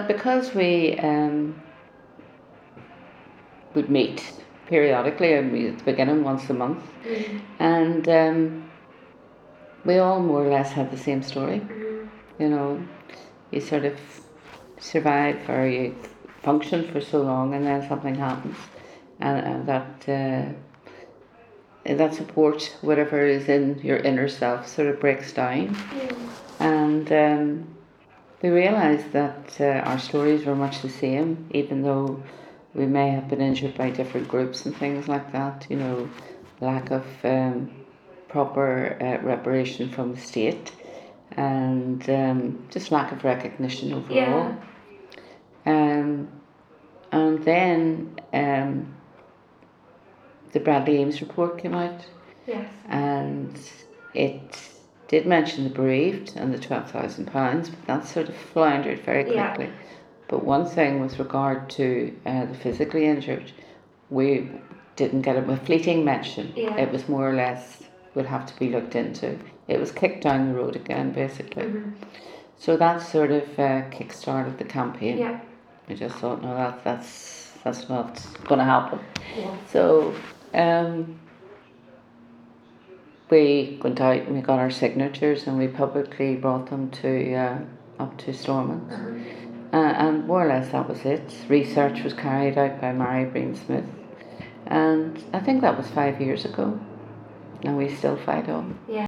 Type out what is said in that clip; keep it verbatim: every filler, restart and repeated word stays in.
because we um, would meet periodically, and we at the beginning once a month, Mm. and um, we all more or less had the same story. Mm. You know, you sort of survive or you function for so long, and then something happens, and, and that uh, that support, whatever is in your inner self, sort of breaks down, Mm. and um, we realised that uh, our stories were much the same, even though we may have been injured by different groups and things like that. You know, lack of um, proper uh, reparation from the state, and um, just lack of recognition overall. Yeah. Um, and then um, the Bradley Ames report came out, Yes. and it did mention the bereaved and the twelve thousand pounds, but that sort of floundered very quickly. Yeah. But one thing with regard to uh, the physically injured, we didn't get a fleeting mention. Yeah. It was more or less would have to be looked into. It was kicked down the road again, basically. Mm-hmm. So that sort of uh, kick-started the campaign. Yeah. We just thought, no, that that's that's not going to happen. Yeah. So um, we went out and we got our signatures, and we publicly brought them to uh, up to Stormont. Uh-huh. Uh, and more or less that was it. Research was carried out by Mary Breen Smith, and I think that was five years ago, and we still fight on. Yeah.